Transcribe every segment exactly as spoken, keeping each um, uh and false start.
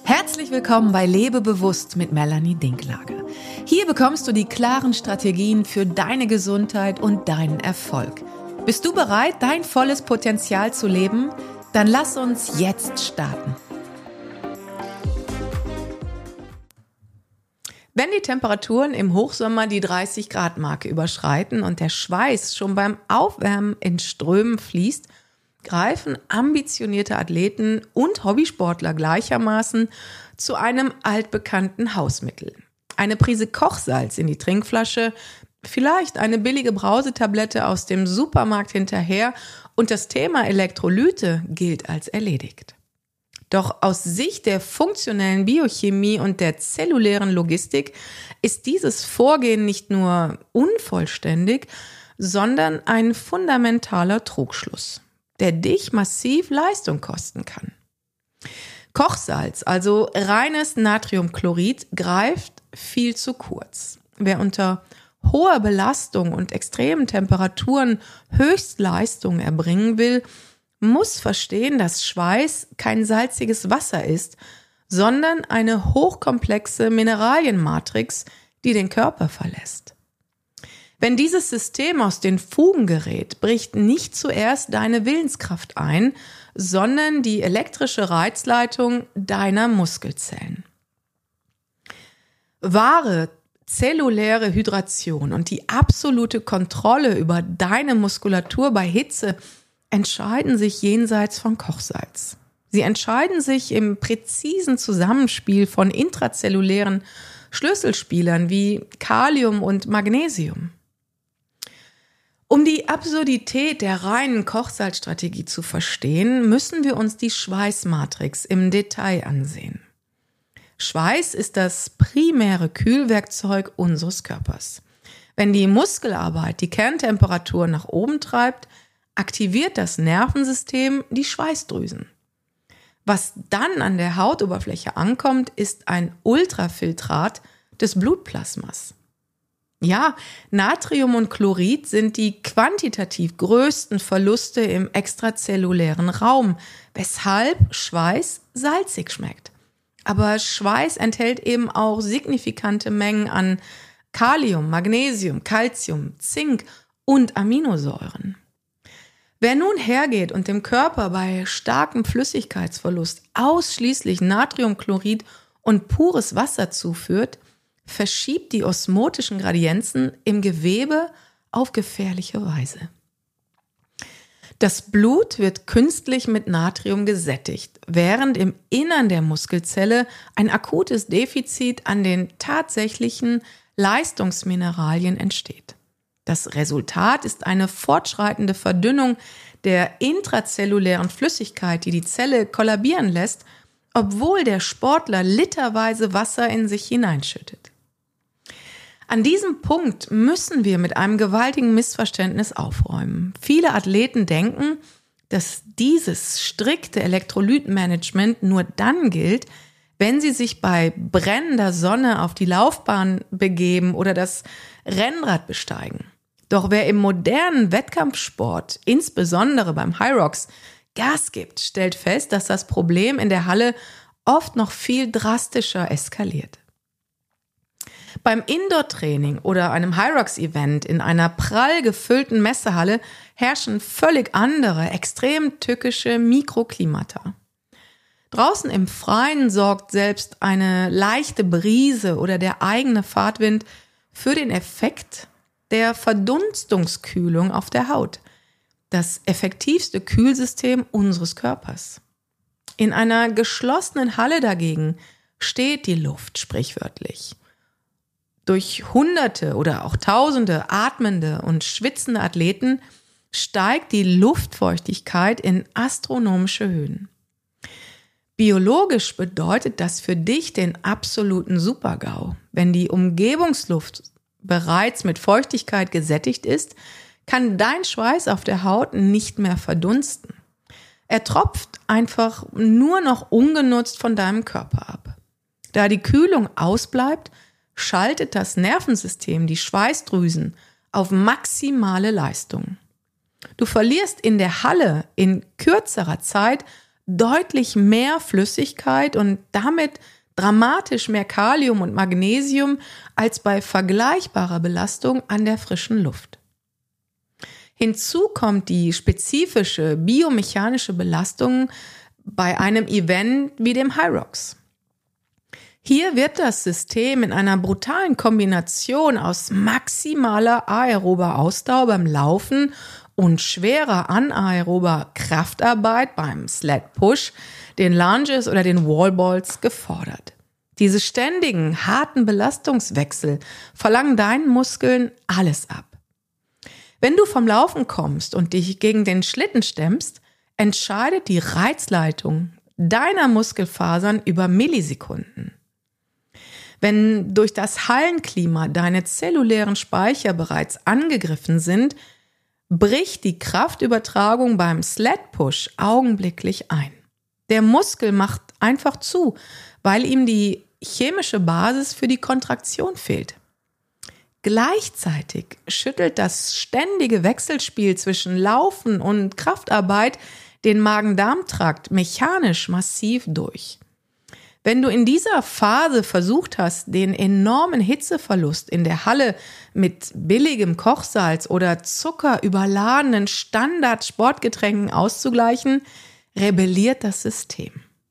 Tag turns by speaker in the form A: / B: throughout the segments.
A: Herzlich willkommen bei Lebe bewusst mit Melanie Dinklage. Hier bekommst du die klaren Strategien für deine Gesundheit und deinen Erfolg. Bist du bereit, dein volles Potenzial zu leben? Dann lass uns jetzt starten. Wenn die Temperaturen im Hochsommer die dreißig Grad Marke überschreiten und der Schweiß schon beim Aufwärmen in Strömen fließt, greifen ambitionierte Athleten und Hobbysportler gleichermaßen zu einem altbekannten Hausmittel. Eine Prise Kochsalz in die Trinkflasche, vielleicht eine billige Brausetablette aus dem Supermarkt hinterher und das Thema Elektrolyte gilt als erledigt. Doch aus Sicht der funktionellen Biochemie und der zellulären Logistik ist dieses Vorgehen nicht nur unvollständig, sondern ein fundamentaler Trugschluss, der dich massiv Leistung kosten kann. Kochsalz, also reines Natriumchlorid, greift viel zu kurz. Wer unter hoher Belastung und extremen Temperaturen Höchstleistung erbringen will, muss verstehen, dass Schweiß kein salziges Wasser ist, sondern eine hochkomplexe Mineralienmatrix, die den Körper verlässt. Wenn dieses System aus den Fugen gerät, bricht nicht zuerst deine Willenskraft ein, sondern die elektrische Reizleitung deiner Muskelzellen. Wahre zelluläre Hydration und die absolute Kontrolle über deine Muskulatur bei Hitze entscheiden sich jenseits von Kochsalz. Sie entscheiden sich im präzisen Zusammenspiel von intrazellulären Schlüsselspielern wie Kalium und Magnesium. Um die Absurdität der reinen Kochsalzstrategie zu verstehen, müssen wir uns die Schweißmatrix im Detail ansehen. Schweiß ist das primäre Kühlwerkzeug unseres Körpers. Wenn die Muskelarbeit die Kerntemperatur nach oben treibt, aktiviert das Nervensystem die Schweißdrüsen. Was dann an der Hautoberfläche ankommt, ist ein Ultrafiltrat des Blutplasmas. Ja, Natrium und Chlorid sind die quantitativ größten Verluste im extrazellulären Raum, weshalb Schweiß salzig schmeckt. Aber Schweiß enthält eben auch signifikante Mengen an Kalium, Magnesium, Calcium, Zink und Aminosäuren. Wer nun hergeht und dem Körper bei starkem Flüssigkeitsverlust ausschließlich Natriumchlorid und pures Wasser zuführt, verschiebt die osmotischen Gradienzen im Gewebe auf gefährliche Weise. Das Blut wird künstlich mit Natrium gesättigt, während im Innern der Muskelzelle ein akutes Defizit an den tatsächlichen Leistungsmineralien entsteht. Das Resultat ist eine fortschreitende Verdünnung der intrazellulären Flüssigkeit, die die Zelle kollabieren lässt, obwohl der Sportler literweise Wasser in sich hineinschüttet. An diesem Punkt müssen wir mit einem gewaltigen Missverständnis aufräumen. Viele Athleten denken, dass dieses strikte Elektrolytmanagement nur dann gilt, wenn sie sich bei brennender Sonne auf die Laufbahn begeben oder das Rennrad besteigen. Doch wer im modernen Wettkampfsport, insbesondere beim Hyrox, Gas gibt, stellt fest, dass das Problem in der Halle oft noch viel drastischer eskaliert. Beim Indoor-Training oder einem Hyrox-Event in einer prall gefüllten Messehalle herrschen völlig andere, extrem tückische Mikroklimata. Draußen im Freien sorgt selbst eine leichte Brise oder der eigene Fahrtwind für den Effekt der Verdunstungskühlung auf der Haut, das effektivste Kühlsystem unseres Körpers. In einer geschlossenen Halle dagegen steht die Luft sprichwörtlich. Durch Hunderte oder auch Tausende atmende und schwitzende Athleten steigt die Luftfeuchtigkeit in astronomische Höhen. Biologisch bedeutet das für dich den absoluten Super-GAU. Wenn die Umgebungsluft bereits mit Feuchtigkeit gesättigt ist, kann dein Schweiß auf der Haut nicht mehr verdunsten. Er tropft einfach nur noch ungenutzt von deinem Körper ab. Da die Kühlung ausbleibt, schaltet das Nervensystem die Schweißdrüsen auf maximale Leistung. Du verlierst in der Halle in kürzerer Zeit deutlich mehr Flüssigkeit und damit dramatisch mehr Kalium und Magnesium als bei vergleichbarer Belastung an der frischen Luft. Hinzu kommt die spezifische biomechanische Belastung bei einem Event wie dem Hyrox. Hier wird das System in einer brutalen Kombination aus maximaler aerober Ausdauer beim Laufen und schwerer anaerober Kraftarbeit beim Sled Push, den Lunges oder den Wallballs gefordert. Diese ständigen, harten Belastungswechsel verlangen deinen Muskeln alles ab. Wenn du vom Laufen kommst und dich gegen den Schlitten stemmst, entscheidet die Reizleitung deiner Muskelfasern über Millisekunden. Wenn durch das Hallenklima deine zellulären Speicher bereits angegriffen sind, bricht die Kraftübertragung beim Sled Push augenblicklich ein. Der Muskel macht einfach zu, weil ihm die chemische Basis für die Kontraktion fehlt. Gleichzeitig schüttelt das ständige Wechselspiel zwischen Laufen und Kraftarbeit den Magen-Darm-Trakt mechanisch massiv durch. Wenn du in dieser Phase versucht hast, den enormen Hitzeverlust in der Halle mit billigem Kochsalz oder zuckerüberladenen Standard-Sportgetränken auszugleichen, rebelliert das System.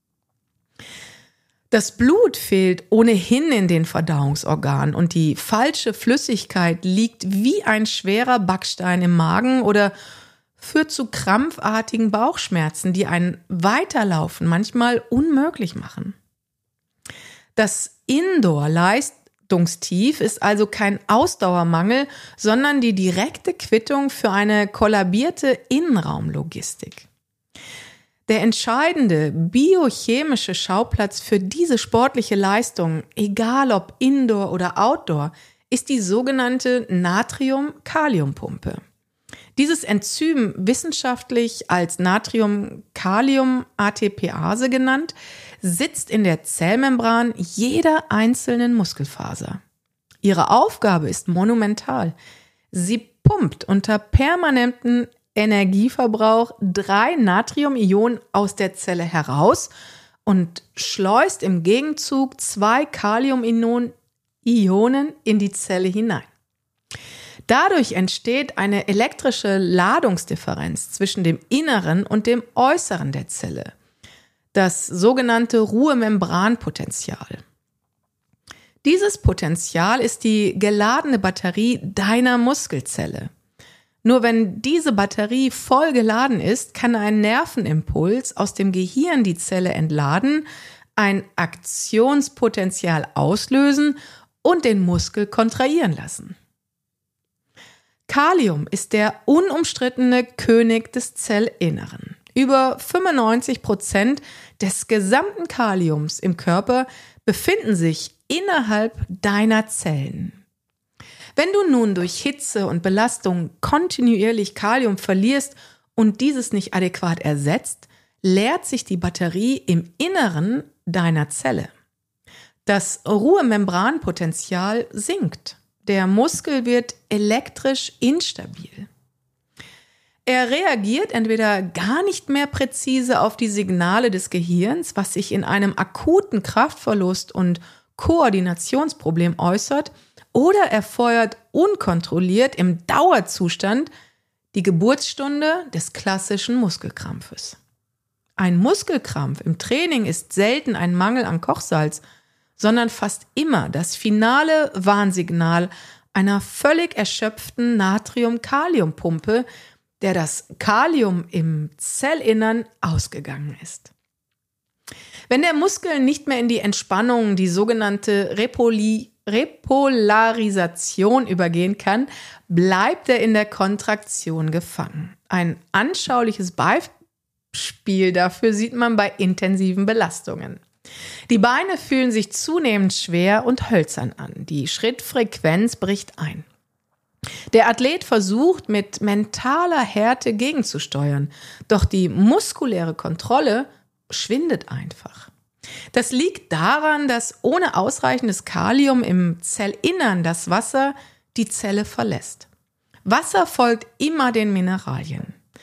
A: Das Blut fehlt ohnehin in den Verdauungsorganen und die falsche Flüssigkeit liegt wie ein schwerer Backstein im Magen oder führt zu krampfartigen Bauchschmerzen, die ein Weiterlaufen manchmal unmöglich machen. Das Indoor-Leistungstief ist also kein Ausdauermangel, sondern die direkte Quittung für eine kollabierte Innenraumlogistik. Der entscheidende biochemische Schauplatz für diese sportliche Leistung, egal ob Indoor oder Outdoor, ist die sogenannte Natrium-Kalium-Pumpe. Dieses Enzym, wissenschaftlich als Natrium-Kalium-A T P-Ase genannt, sitzt in der Zellmembran jeder einzelnen Muskelfaser. Ihre Aufgabe ist monumental. Sie pumpt unter permanentem Energieverbrauch drei Natriumionen aus der Zelle heraus und schleust im Gegenzug zwei Kaliumionen in die Zelle hinein. Dadurch entsteht eine elektrische Ladungsdifferenz zwischen dem Inneren und dem Äußeren der Zelle, das sogenannte Ruhemembranpotential. Dieses Potential ist die geladene Batterie deiner Muskelzelle. Nur wenn diese Batterie voll geladen ist, kann ein Nervenimpuls aus dem Gehirn die Zelle entladen, ein Aktionspotenzial auslösen und den Muskel kontrahieren lassen. Kalium ist der unumstrittene König des Zellinneren. Über fünfundneunzig Prozent des gesamten Kaliums im Körper befinden sich innerhalb deiner Zellen. Wenn du nun durch Hitze und Belastung kontinuierlich Kalium verlierst und dieses nicht adäquat ersetzt, leert sich die Batterie im Inneren deiner Zelle. Das Ruhemembranpotential sinkt. Der Muskel wird elektrisch instabil. Er reagiert entweder gar nicht mehr präzise auf die Signale des Gehirns, was sich in einem akuten Kraftverlust und Koordinationsproblem äußert, oder er feuert unkontrolliert im Dauerzustand die Geburtsstunde des klassischen Muskelkrampfes. Ein Muskelkrampf im Training ist selten ein Mangel an Kochsalz, sondern fast immer das finale Warnsignal einer völlig erschöpften Natrium-Kalium-Pumpe, der das Kalium im Zellinnern ausgegangen ist. Wenn der Muskel nicht mehr in die Entspannung, die sogenannte Repoli- Repolarisation übergehen kann, bleibt er in der Kontraktion gefangen. Ein anschauliches Beispiel dafür sieht man bei intensiven Belastungen. Die Beine fühlen sich zunehmend schwer und hölzern an. Die Schrittfrequenz bricht ein. Der Athlet versucht, mit mentaler Härte gegenzusteuern, doch die muskuläre Kontrolle schwindet einfach. Das liegt daran, dass ohne ausreichendes Kalium im Zellinnern das Wasser die Zelle verlässt. Wasser folgt immer den Mineralien.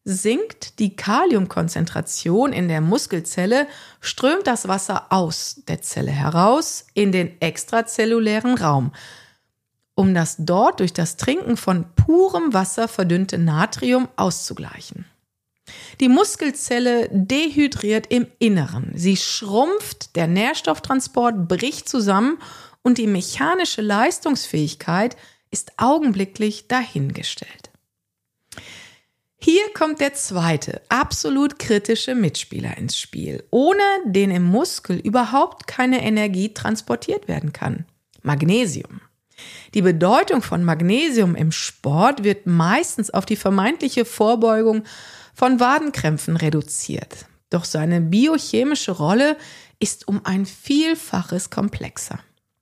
A: Sinkt die Kaliumkonzentration in der Muskelzelle, strömt das Wasser aus der Zelle heraus in den extrazellulären Raum, um das dort durch das Trinken von purem Wasser verdünnte Natrium auszugleichen. Die Muskelzelle dehydriert im Inneren. Sie schrumpft, der Nährstofftransport bricht zusammen und die mechanische Leistungsfähigkeit ist augenblicklich dahingestellt. Hier kommt der zweite, absolut kritische Mitspieler ins Spiel, ohne den im Muskel überhaupt keine Energie transportiert werden kann: Magnesium. Die Bedeutung von Magnesium im Sport wird meistens auf die vermeintliche Vorbeugung von Wadenkrämpfen reduziert. Doch seine biochemische Rolle ist um ein Vielfaches komplexer.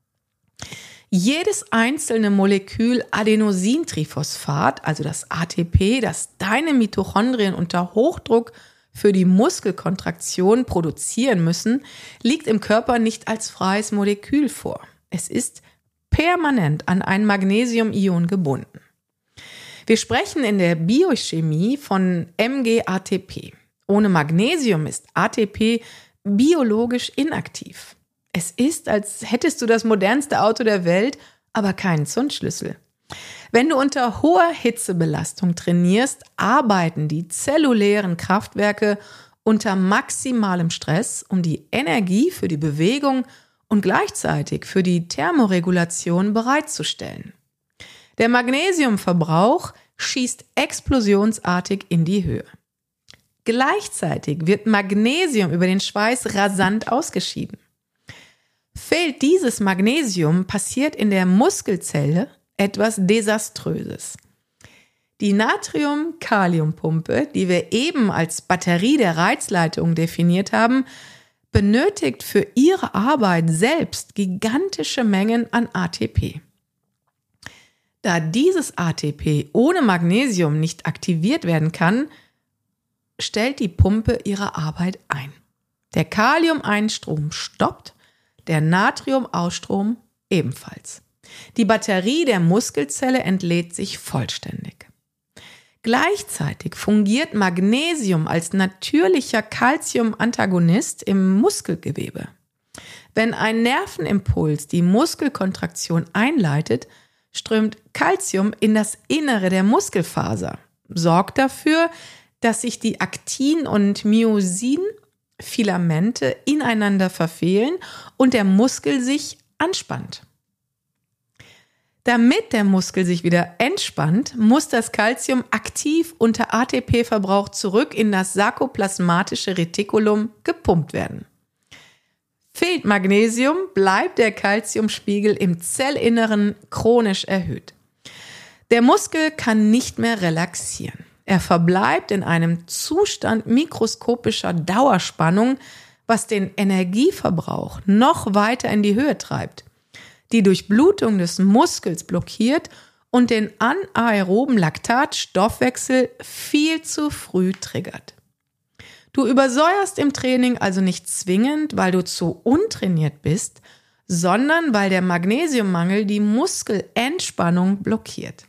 A: Jedes einzelne Molekül Adenosintriphosphat, also das A T P, das deine Mitochondrien unter Hochdruck für die Muskelkontraktion produzieren müssen, liegt im Körper nicht als freies Molekül vor. Es ist permanent an ein Magnesiumion gebunden. Wir sprechen in der Biochemie von M G A T P. Ohne Magnesium ist A T P biologisch inaktiv. Es ist, als hättest du das modernste Auto der Welt, aber keinen Zündschlüssel. Wenn du unter hoher Hitzebelastung trainierst, arbeiten die zellulären Kraftwerke unter maximalem Stress, um die Energie für die Bewegung und gleichzeitig für die Thermoregulation bereitzustellen. Der Magnesiumverbrauch schießt explosionsartig in die Höhe. Gleichzeitig wird Magnesium über den Schweiß rasant ausgeschieden. Fehlt dieses Magnesium, passiert in der Muskelzelle etwas Desaströses. Die Natrium-Kalium-Pumpe, die wir eben als Batterie der Reizleitung definiert haben, benötigt für ihre Arbeit selbst gigantische Mengen an A T P. Da dieses A T P ohne Magnesium nicht aktiviert werden kann, stellt die Pumpe ihre Arbeit ein. Der Kaliumeinstrom stoppt, der Natriumausstrom ebenfalls. Die Batterie der Muskelzelle entlädt sich vollständig. Gleichzeitig fungiert Magnesium als natürlicher Calcium-Antagonist im Muskelgewebe. Wenn ein Nervenimpuls die Muskelkontraktion einleitet, strömt Calcium in das Innere der Muskelfaser, sorgt dafür, dass sich die Aktin- und Myosin-Filamente ineinander verfehlen und der Muskel sich anspannt. Damit der Muskel sich wieder entspannt, muss das Calcium aktiv unter A T P-Verbrauch zurück in das sarkoplasmatische Retikulum gepumpt werden. Fehlt Magnesium, bleibt der Calciumspiegel im Zellinneren chronisch erhöht. Der Muskel kann nicht mehr relaxieren. Er verbleibt in einem Zustand mikroskopischer Dauerspannung, was den Energieverbrauch noch weiter in die Höhe treibt, die Durchblutung des Muskels blockiert und den anaeroben Laktatstoffwechsel viel zu früh triggert. Du übersäuerst im Training also nicht zwingend, weil du zu untrainiert bist, sondern weil der Magnesiummangel die Muskelentspannung blockiert.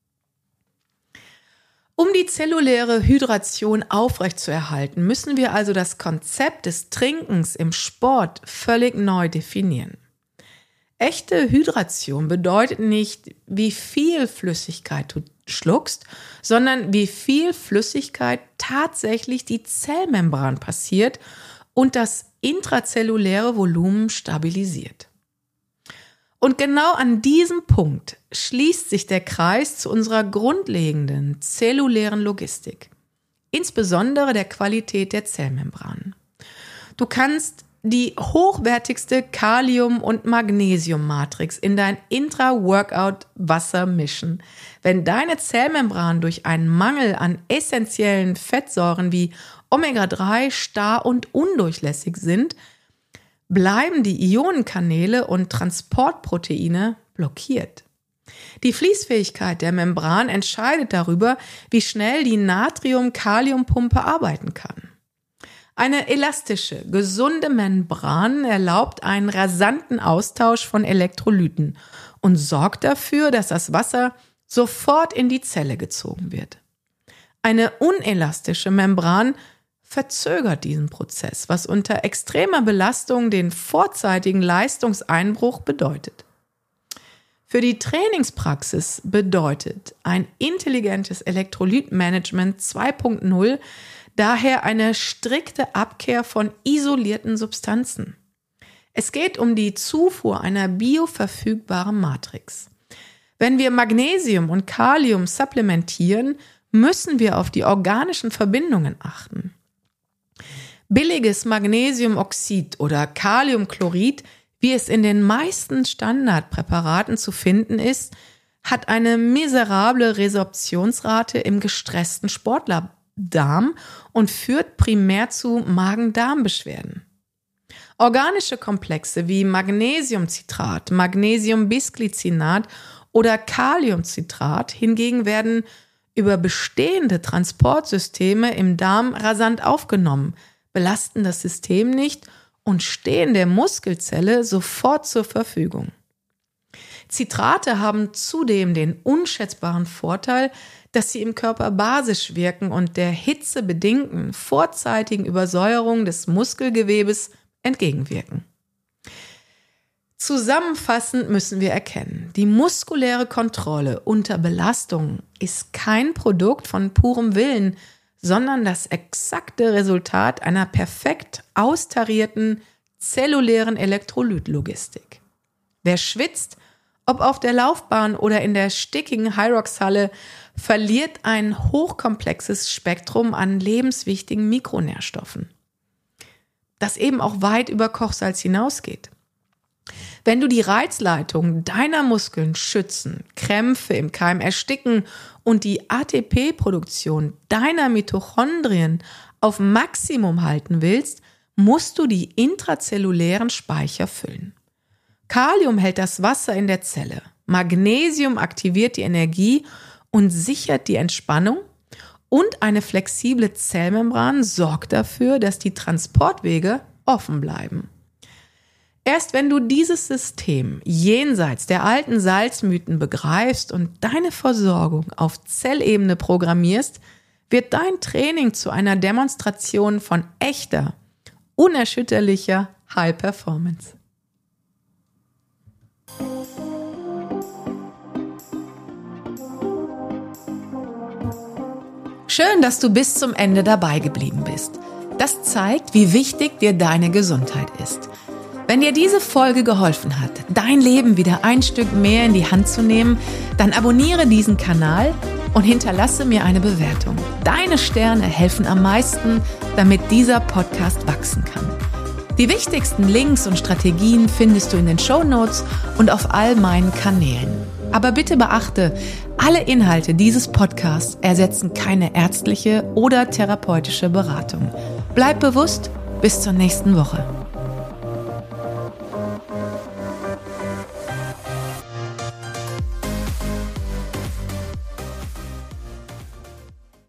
A: Um die zelluläre Hydration aufrechtzuerhalten, müssen wir also das Konzept des Trinkens im Sport völlig neu definieren. Echte Hydration bedeutet nicht, wie viel Flüssigkeit du schluckst, sondern wie viel Flüssigkeit tatsächlich die Zellmembran passiert und das intrazelluläre Volumen stabilisiert. Und genau an diesem Punkt schließt sich der Kreis zu unserer grundlegenden zellulären Logistik, insbesondere der Qualität der Zellmembran. Du kannst die hochwertigste Kalium- und Magnesiummatrix in dein Intra-Workout-Wasser mischen. Wenn deine Zellmembran durch einen Mangel an essentiellen Fettsäuren wie Omega drei starr und undurchlässig sind, bleiben die Ionenkanäle und Transportproteine blockiert. Die Fließfähigkeit der Membran entscheidet darüber, wie schnell die Natrium-Kalium-Pumpe arbeiten kann. Eine elastische, gesunde Membran erlaubt einen rasanten Austausch von Elektrolyten und sorgt dafür, dass das Wasser sofort in die Zelle gezogen wird. Eine unelastische Membran verzögert diesen Prozess, was unter extremer Belastung den vorzeitigen Leistungseinbruch bedeutet. Für die Trainingspraxis bedeutet ein intelligentes Elektrolytmanagement zwei Punkt null daher eine strikte Abkehr von isolierten Substanzen. Es geht um die Zufuhr einer bioverfügbaren Matrix. Wenn wir Magnesium und Kalium supplementieren, müssen wir auf die organischen Verbindungen achten. Billiges Magnesiumoxid oder Kaliumchlorid, wie es in den meisten Standardpräparaten zu finden ist, hat eine miserable Resorptionsrate im gestressten Sportlerdarm und führt primär zu Magen-Darm-Beschwerden. Organische Komplexe wie Magnesiumcitrat, Magnesiumbisglycinat oder Kaliumcitrat hingegen werden über bestehende Transportsysteme im Darm rasant aufgenommen, belasten das System nicht und stehen der Muskelzelle sofort zur Verfügung. Citrate haben zudem den unschätzbaren Vorteil, dass sie im Körper basisch wirken und der hitzebedingten vorzeitigen Übersäuerung des Muskelgewebes entgegenwirken. Zusammenfassend müssen wir erkennen, die muskuläre Kontrolle unter Belastung ist kein Produkt von purem Willen, sondern das exakte Resultat einer perfekt austarierten zellulären Elektrolytlogistik. Wer schwitzt, ob auf der Laufbahn oder in der stickigen Hyrox-Halle, verliert ein hochkomplexes Spektrum an lebenswichtigen Mikronährstoffen, das eben auch weit über Kochsalz hinausgeht. Wenn du die Reizleitung deiner Muskeln schützen, Krämpfe im Keim ersticken und die A T P-Produktion deiner Mitochondrien auf Maximum halten willst, musst du die intrazellulären Speicher füllen. Kalium hält das Wasser in der Zelle, Magnesium aktiviert die Energie und sichert die Entspannung und eine flexible Zellmembran sorgt dafür, dass die Transportwege offen bleiben. Erst wenn du dieses System jenseits der alten Salzmythen begreifst und deine Versorgung auf Zellebene programmierst, wird dein Training zu einer Demonstration von echter, unerschütterlicher High Performance. Schön, dass du bis zum Ende dabei geblieben bist. Das zeigt, wie wichtig dir deine Gesundheit ist. Wenn dir diese Folge geholfen hat, dein Leben wieder ein Stück mehr in die Hand zu nehmen, dann abonniere diesen Kanal und hinterlasse mir eine Bewertung. Deine Sterne helfen am meisten, damit dieser Podcast wachsen kann. Die wichtigsten Links und Strategien findest du in den Shownotes und auf all meinen Kanälen. Aber bitte beachte, alle Inhalte dieses Podcasts ersetzen keine ärztliche oder therapeutische Beratung. Bleib bewusst, bis zur nächsten Woche.